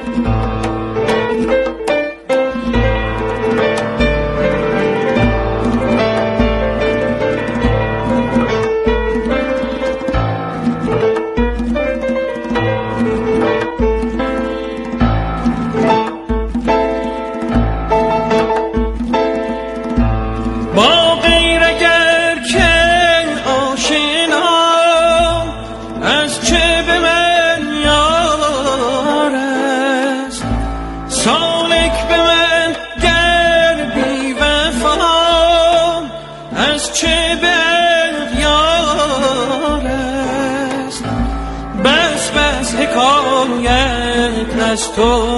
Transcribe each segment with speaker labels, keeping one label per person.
Speaker 1: از تو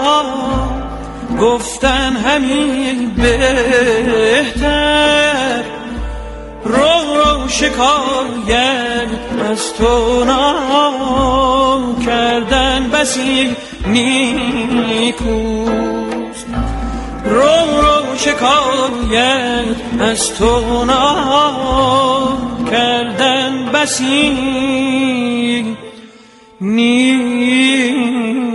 Speaker 1: گفتن همین بهتر، رو شکایت از تو کردن بسی نیکوست. رو شکایت از تو کردن بسی نیکوست.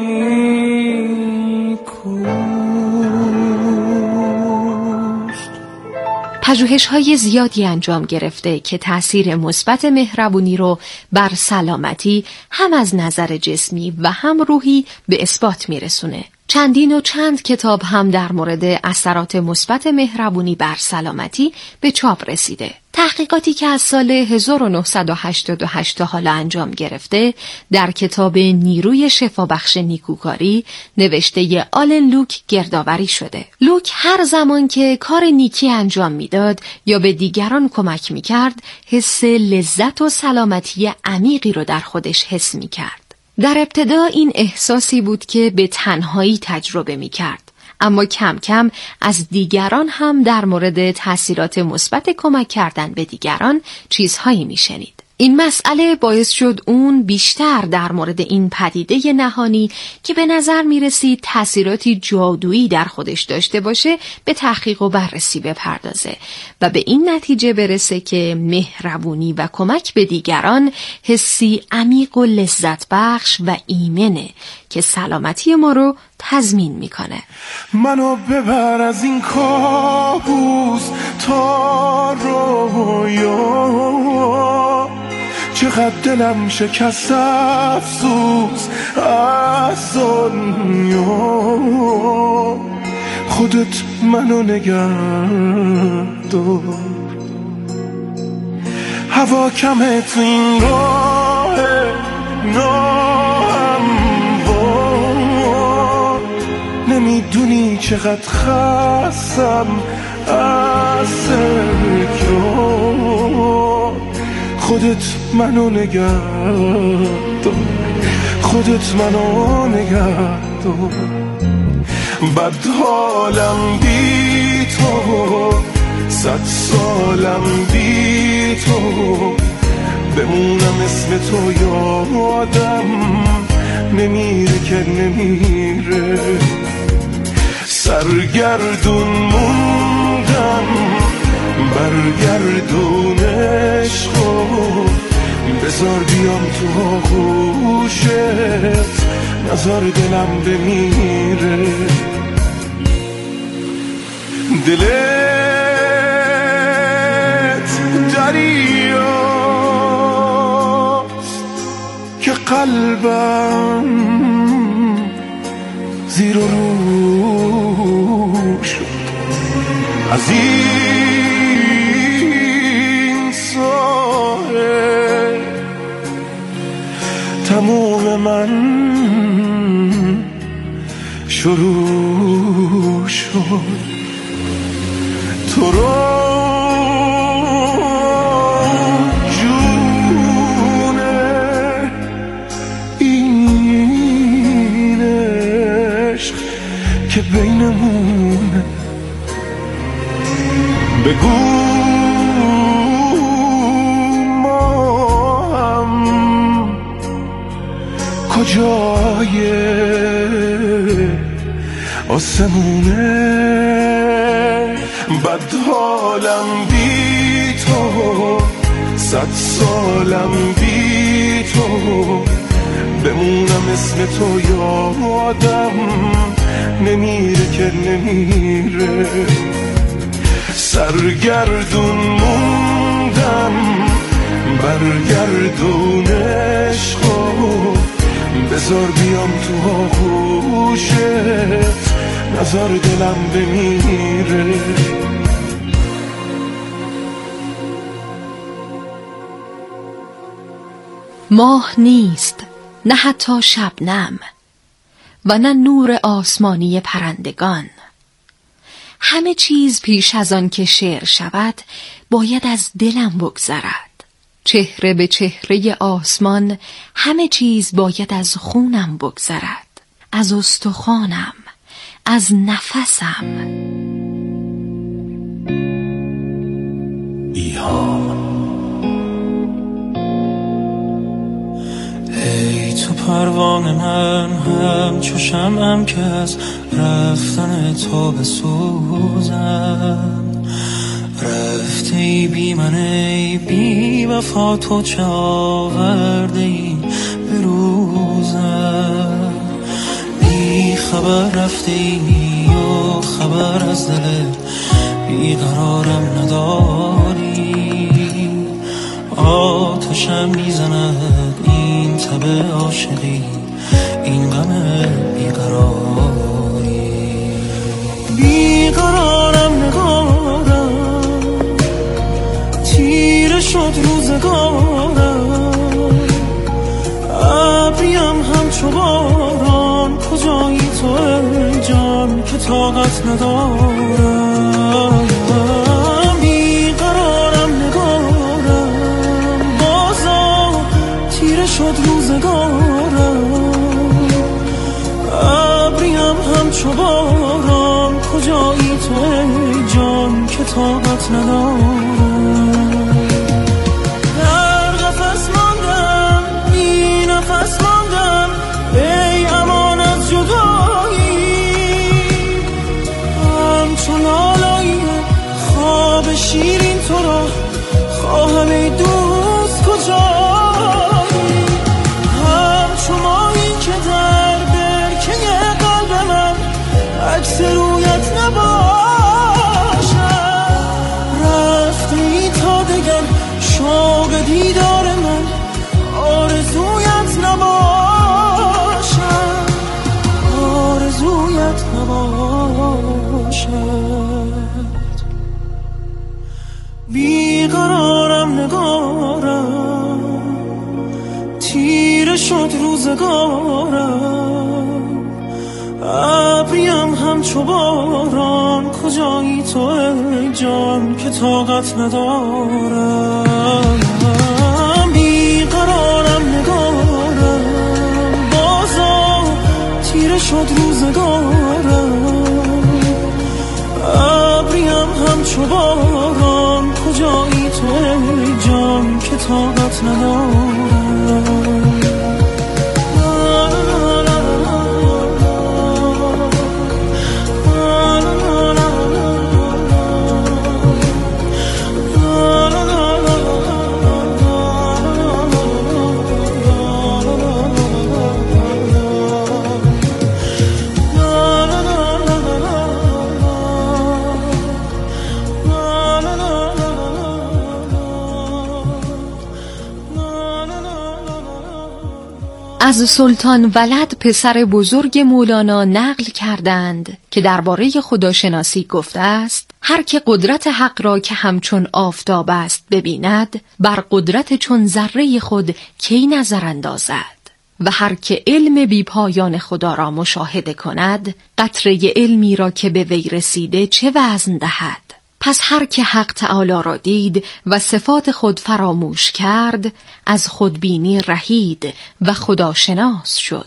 Speaker 2: پژوهش‌های زیادی انجام گرفته که تأثیر مثبت مهربونی رو بر سلامتی هم از نظر جسمی و هم روحی به اثبات میرسونه. چندین و چند کتاب هم در مورد اثرات مثبت مهربونی بر سلامتی به چاپ رسیده. تحقیقاتی که از سال 1988 تا حالا انجام گرفته در کتاب نیروی شفابخش نیکوکاری نوشته آلن لوک گردآوری شده. لوک هر زمان که کار نیکی انجام میداد یا به دیگران کمک میکرد، حس لذت و سلامتی عمیقی رو در خودش حس میکرد. در ابتدا این احساسی بود که به تنهایی تجربه می‌کرد، اما کم کم از دیگران هم در مورد تأثیرات مثبت کمک کردن به دیگران چیزهایی می‌شنید. این مسئله باعث شد اون بیشتر در مورد این پدیده نهانی که به نظر می‌رسید تأثیراتی جادویی در خودش داشته باشه به تحقیق و بررسی بپردازه و به این نتیجه برسه که مهربونی و کمک به دیگران حسی عمیق و لذت بخش و ایمنه که سلامتی ما رو تضمین میکنه.
Speaker 3: منو ببر از این کابوس تا رویا، چقدر دلم شکست افسوس از دنیا. خودت منو نگه دار، هوا کمه تو این راه ناهموار. نمیدونی چقدر خستم از تکرار. خودت منو نگه دار، خودت منو نگه دار. بد حالم بی تو، 100 سالم بی تو، بمونم اسم تو یادم نمیره که نمیره. سرگردون موندم برگردون عشقو، بذار بیام تو آغوشت، نذار دلم بمیره. دلت دریاست که قلبم زیر و رو شد. از این ساحل تموم من شروع شد. تو رو جونه این عشق که بینمونه، بگو ما هم کجای آسمونه. بد حالم بی تو، 100 سالم بی تو، بمونم اسم تو یادم نمیره که نمیره. سرگردون موندم برگردون عشقو، بذار بیام تو آغوشت نظر دلم بمیره.
Speaker 2: ماه نیست، نه حتی شبنم و نه نور آسمانی پرندگان. همه چیز پیش از آن که شعر شود باید از دلم بگذرد. چهره به چهره آسمان همه چیز باید از خونم بگذرد، از استخوانم، از نفسم.
Speaker 1: ای تو پروانه من همچو شمعم که از رفتن تو بسوزم. رفته ای بی من ای بی وفا، تو چه آورده ای به روزم. بی خبر رفته ای و خبر از دل بیقرارم نداری. آتشم میزند این تب عاشقی، این غم بیقراری. بیقرارم نگارم، تیره شد روزگارم. ابریم همچو باران، کجایی تو ای جان که طاقت ندارم. بیقرارم نگارم، بازا تیره شد روزگارم. ابریم همچو باران، کجایی تو ای جان که طاقت ندارم. در قفس ماندم، بی نفس ماندم، ای امان از جدایی. همچو لالایی خواب شیرین تو را خواهم ای دوست کجایی. همچو ماهی که در برکه قلب من عکس رویت نباشد. رفته ای تا دگر شوق دیدار من آرزویت نباشد، آرزویت نباشد. بیقرارم نگارم، تیره شد روزگارم. ابریم همچو باران، کجایی تو ای جان که طاقت ندارم. بیقرارم نگارم، بازا تیره شد روزگارم. ابریم همچو باران، کجایی تو ای جان که طاقت ندارم.
Speaker 2: از سلطان ولد پسر بزرگ مولانا نقل کردند که درباره خداشناسی گفته است: هر که قدرت حق را که همچون آفتاب است ببیند، بر قدرت چون ذره خود کی نظر اندازد؟ و هر که علم بی پایان خدا را مشاهده کند، قطره علمی را که به وی رسیده چه وزن دهد؟ پس هر که حق تعالی را دید و صفات خود فراموش کرد، از خودبینی رهید و خداشناس شد.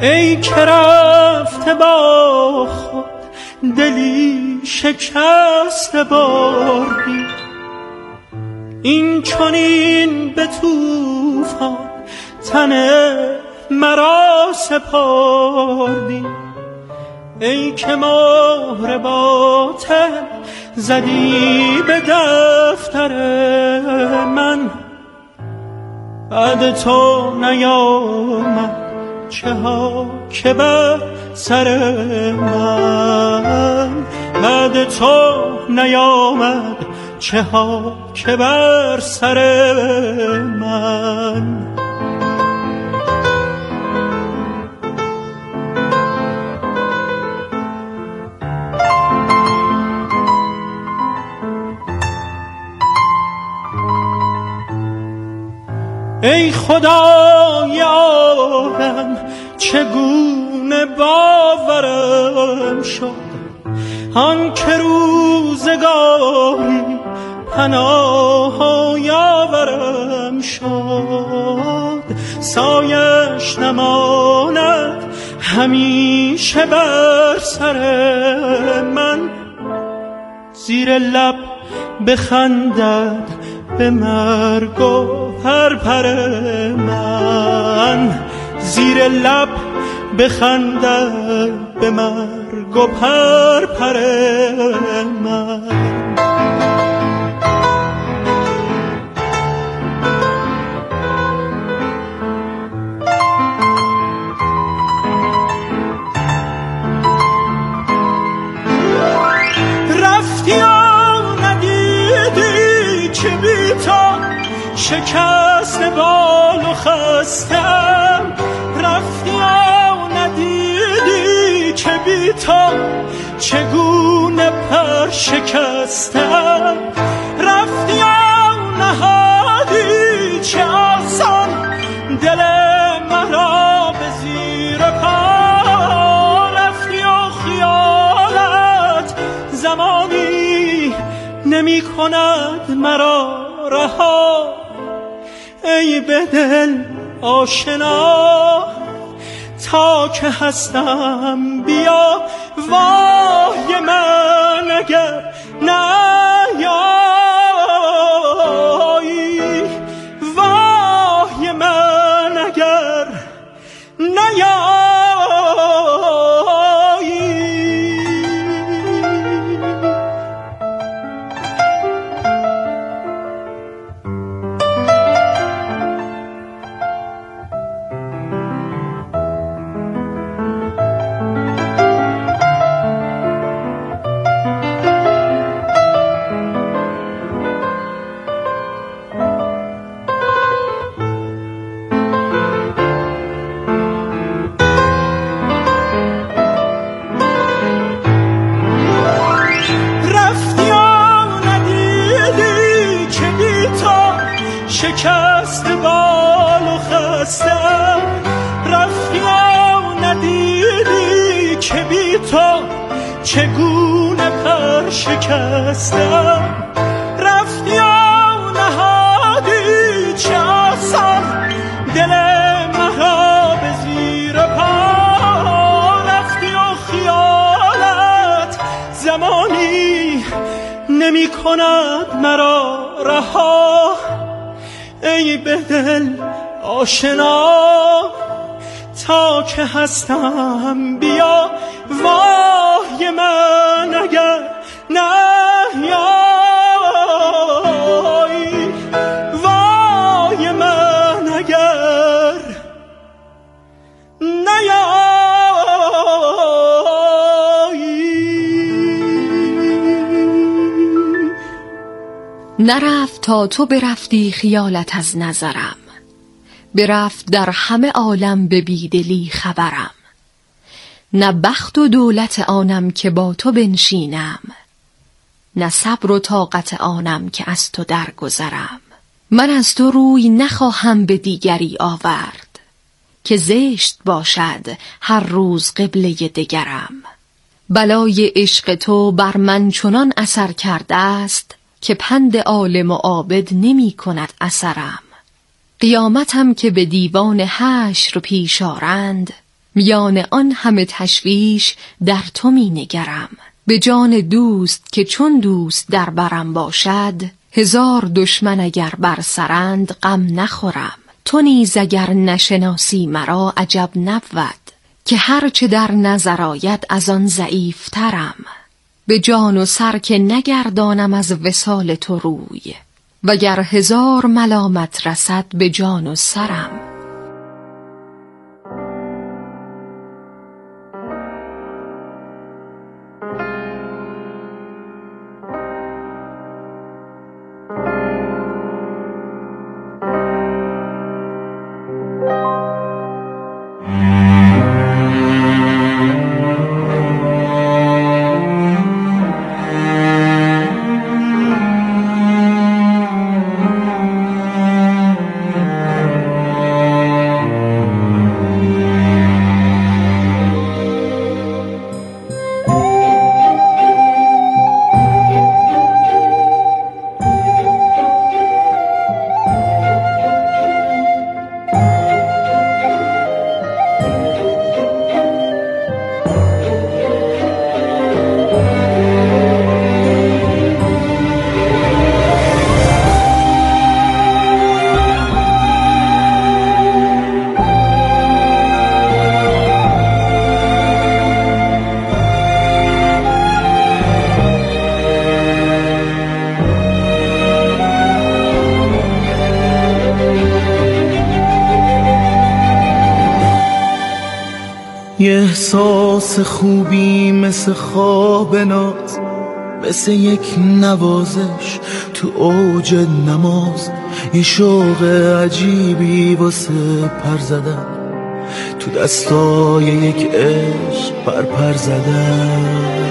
Speaker 1: ای که رفته با خود دلی شکست بردی، این چنین به طوفان تن مرا سپردی. ای که مهر باطل زدی به دفتر من، بعد تو نیامد چه ها که بر سر من، بعد تو نیامد چه ها که بر سر من. ای خدای عالم چگونه باورم شد، آن که روزگاری پناه یاورم شد. سایش نماند همیشه بر سر من، زیر لب بخندد به مرگ و پرپر من، زیر لب بخندد به مرگ و پرپر من. رفتی و ندیدی که بی تو شکست بال و خستم، رفتی و ندیدی که بی تو چگونه پر شکستم، رفتی و نهادی چه آسان دل مرا به زیر پا، رفتی و خیالت زمانی نمی کند مرا رها. ای به دل آشنا تا که هستم بیا، وای من اگر نیایی، وای من اگر نیایی. شکست بال و خستم، رفتی و ندیدی که بی تو چگونه پر شکستم، رفتی و نهادی چه آسان دل مرا به زیر پا، رفتی و خیالت زمانی نمی کند مرا رها. ای به دل آشنا تا که هستم بیا، وای من اگر نیایی، وای من اگر نیایی.
Speaker 2: نرفت تا تو برفتی خیالت از نظرم، برفت در همه عالم به بیدلی خبرم. نه بخت و دولت آنم که با تو بنشینم، نه صبر و طاقت آنم که از تو درگذرم. من از تو روی نخواهم به دیگری آورد، که زشت باشد هر روز قبله دگرم. بلای عشق تو بر من چنان اثر کرده است، که پند عالم و عابد نمی کند اثرم. قیامتم که به دیوان حشر پیش آرند، میان آن همه تشویش در تو می نگرم. به جان دوست که چون دوست در برم باشد، 1000 دشمن اگر بر سرند غم نخورم. تو نیز اگر نشناسی مرا عجب نبود، که هرچه در نظر آید از آن ضعیفترم. به جان و سر که نگردانم از وصال تو روی، وگر 1000 ملامت رسد به جان و سرم.
Speaker 3: یه احساس خوبی مثل خواب ناز، مثل یک نوازش تو اوج نماز، یه شوق عجیبی واسه پر زدن، تو دستای یک عشق پر زدن،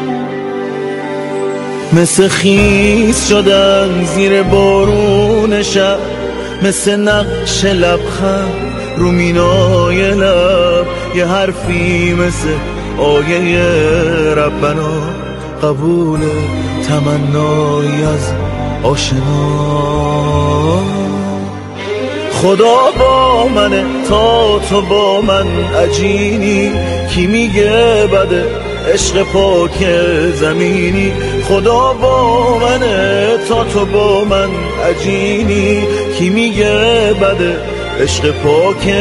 Speaker 3: مثل خیس شدن زیر بارون شب، مثل نقش لبخند رو مینای لب، یه حرفی مثل آیه ربنا، قبول تمنایی از آشنا. خدا با منه تا تو با من عجینی، کی میگه بده عشق پاک زمینی. خدا با منه تا تو با من عجینی، کی میگه بده عشق پاک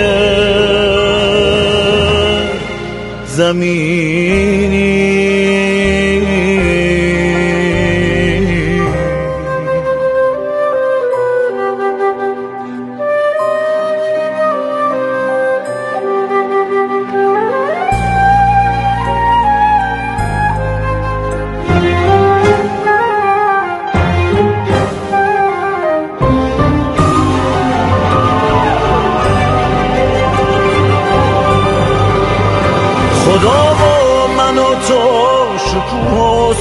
Speaker 3: زمینی. خدا با من و تو شکوه و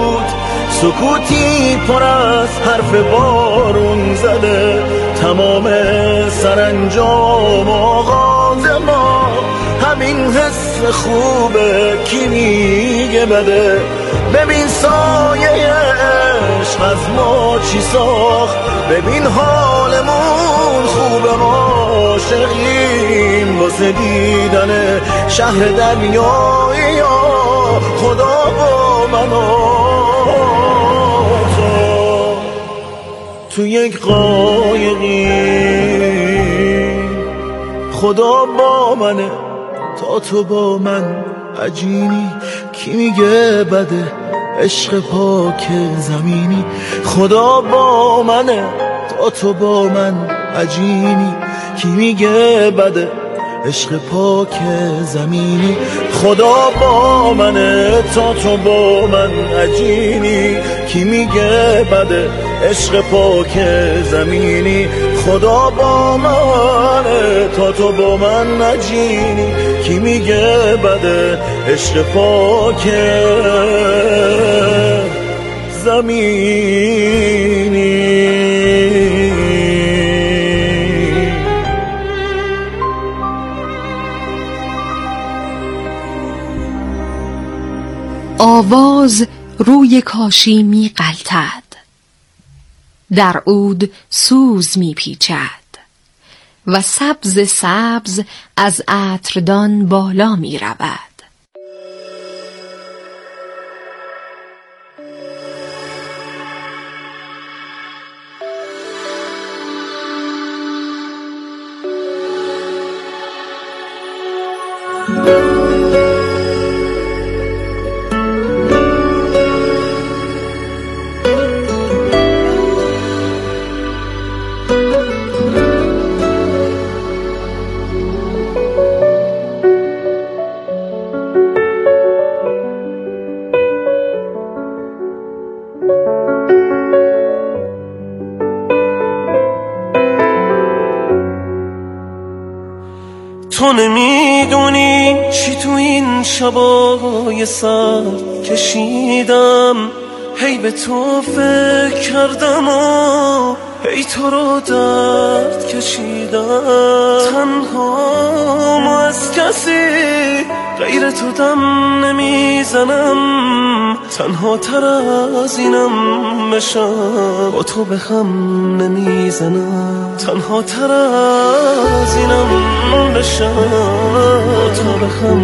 Speaker 3: سکوتی پر از حرف بارون زده، تمام سرانجام آغاز ما همین حس خوبه، کی میگه بده. ببین سایه عشق از ما چی ساخت، ببین حالمون خوبه، ما عاشقیم واسه دیدن شهر دریایی. یا خدا با من و تو یک قایقی، خدا با منه تا تو با من عجینی، کی میگه بده عشق پاک زمینی. خدا با منه تا تو با من عجینی، کی میگه بده عشق پاک زمینی. خدا با منه تا تو با من عجینی، کی میگه بده عشق پاک زمینی. خدا با منه تا تو با من عجینی، کی میگه بده عشق پاک زمینی.
Speaker 2: آواز روی کاشی می غلطد، در عود سوز می پیچد، و سبز سبز از عطردان بالا می رود.
Speaker 3: تو نمیدونی چی تو این شبای سر کشیدم، هی به تو فکر کردم و هی تو رو درد کشیدم. تنها از کسی غیر تو دم نمیزنم، تنها تر از اینم بشم با تو به هم نمیزنم، تنها تر از اینم بشم با تو به هم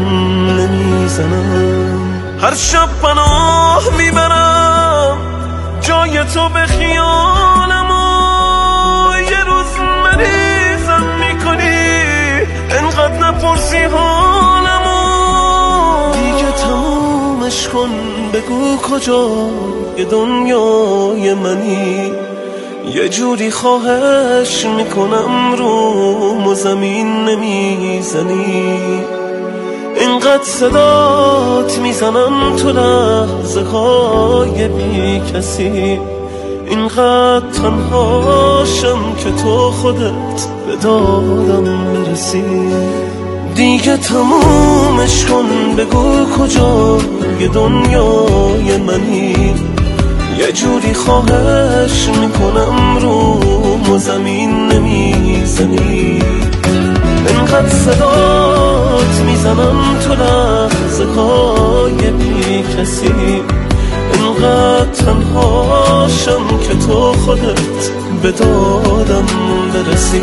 Speaker 3: نمیزنم. هر شب پناه میبرم جای تو به خیالم و یه روز مریضم میکنی انقدر نپرسی حالم و دیگه تمومش کن، بگو کجا یه دنیای منی، یه جوری خواهش میکنم روم و زمین نمیزنی. اینقدر صدات میزنم تو لحظه های بی کسی، اینقدر تنهاشم که تو خودت به دادم برسی. دیگه تمومش کن، بگو کجا یه دنیای منی، یه جوری خواهش میکنم روم و زمین نمیزنی. اینقدر صدات میزنم تو لحظه های بی کسی، اینقدر تنهاشم که تو خودت به دادم برسی.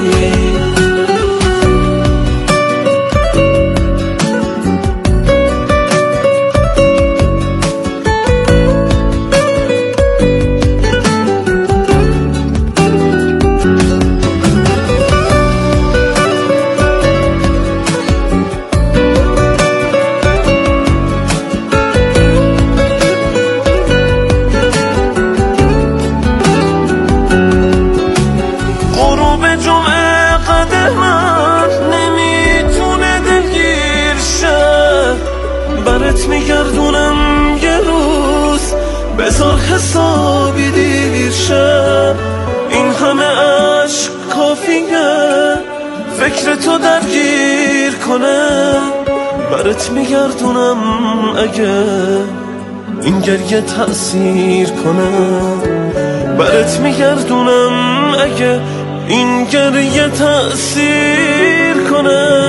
Speaker 3: میگردونم یه روز بذار حسابی دیر شه، این همه عشق کافیه فکر تو درگیر کنه. برات میگردونم اگه این گریه تأثیر کنه، برات میگردونم اگه این گریه تأثیر کنه.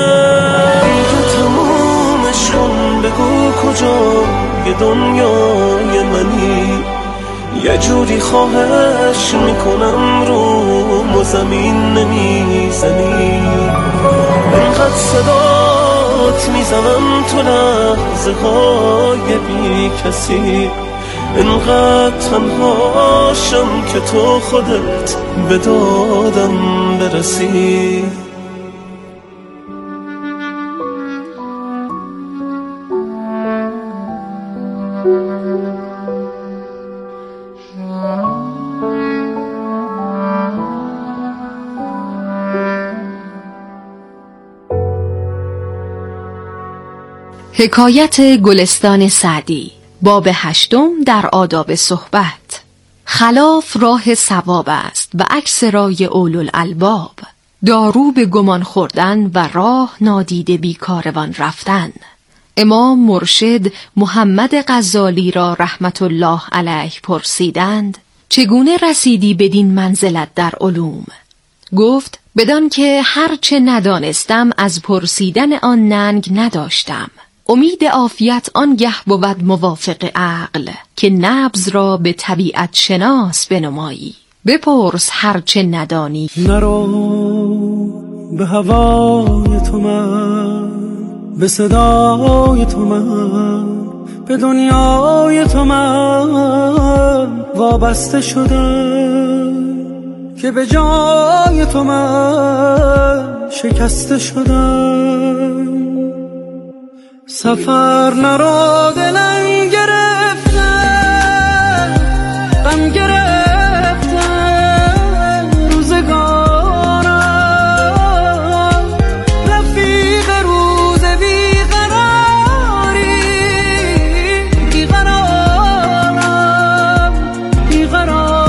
Speaker 3: بگو کجا یه دنیای منی، یه جوری خواهش میکنم روم و زمین نمیزنی. اینقدر صدات میزنم تو لحظه های بی کسی، اینقدر تنهاشم که تو خودت به دادم برسی.
Speaker 2: حکایت گلستان سعدی، باب 8 در آداب صحبت. خلاف راه صواب است و عکس رای اولوالالباب، دارو به گمان خوردن و راه نادیده بی کاروان رفتن. امام مرشد محمد غزالی را رحمت الله علیه پرسیدند چگونه رسیدی بدین منزلت در علوم؟ گفت بدان که هرچه ندانستم از پرسیدن آن ننگ نداشتم. امید عافیت آنگه بود موافق عقل که نبض را به طبیعت شناس بنمایی. بپرس هرچه ندانی.
Speaker 3: نرو
Speaker 1: به هوای تو من، به صدای تو من، به دنیای تو من وابسته شدم که به جای تو من شکسته شدم. سفر نرو دلم گرفته، غم گرفته روزگارم، رفیق روز بیقراری، بیقرارم، بیقرارم.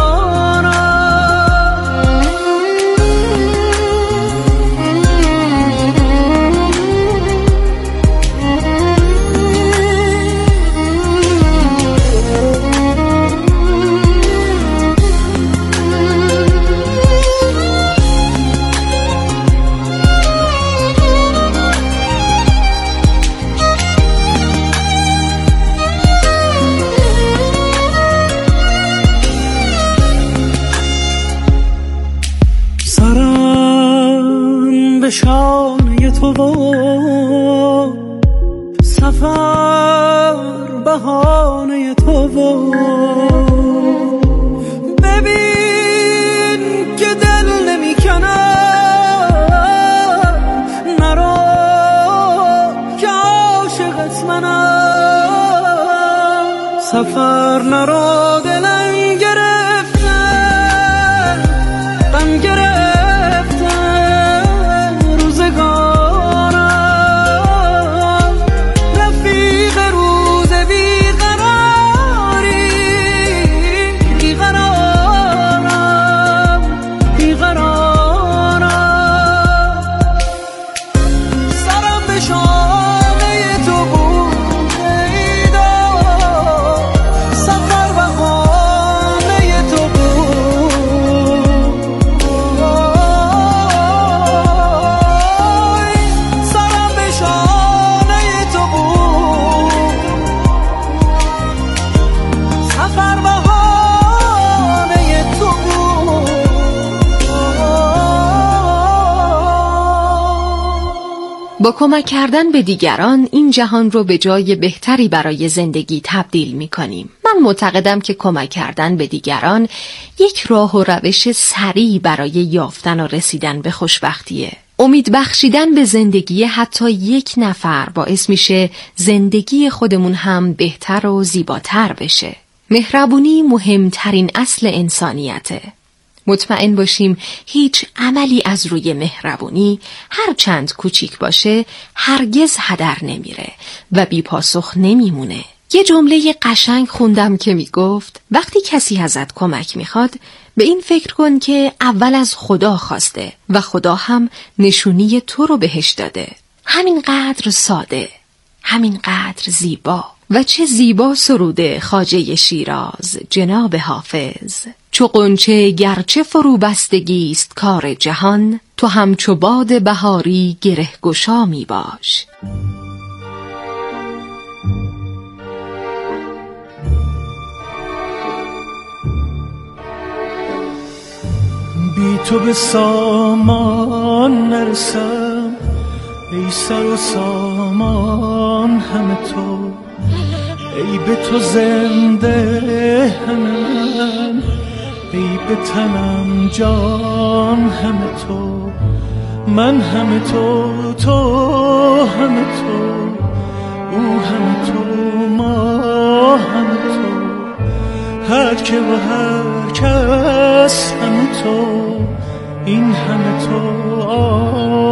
Speaker 1: سرم به شانه تو و سفر بهانه تو و ببین که دل نمی کنم، نرو که عاشقت منم. سفر نرو دلم گرفته، غم گرفته روزگارم، رفیق روز بیقراری، بیقرارم، بیقرارم. سرم به شانه تو بود ایدا، سفر بهانه تو بود. سرم به شانه تو بود، سفر بهانه تو بود.
Speaker 2: با کمک کردن به دیگران این جهان رو به جای بهتری برای زندگی تبدیل می کنیم. من معتقدم که کمک کردن به دیگران یک راه و روش سریع برای یافتن و رسیدن به خوشبختیه. امید بخشیدن به زندگی حتی یک نفر باعث میشه زندگی خودمون هم بهتر و زیباتر بشه. مهربونی مهمترین اصل انسانیته. مطمئن باشیم هیچ عملی از روی مهربونی هر چند کوچیک باشه هرگز هدر نمیره و بی پاسخ نمیمونه. یه جمله قشنگ خوندم که میگفت وقتی کسی ازت کمک میخواد به این فکر کن که اول از خدا خواسته و خدا هم نشونی تو رو بهش داده. همینقدر ساده، همینقدر زیبا. و چه زیبا سروده خواجه شیراز جناب حافظ: چو غنچه گرچه فرو بستگیست کار جهان، تو همچو باد بهاری گره گشا می باش.
Speaker 1: بی تو به سامان نرسم، ای سر و سامان همه تو، ای به تو زنده من، ای به تنم جان همه تو، من همه تو، تو همه تو، او همه تو، ما همه تو، هر که و هر کس همه تو، این همه تو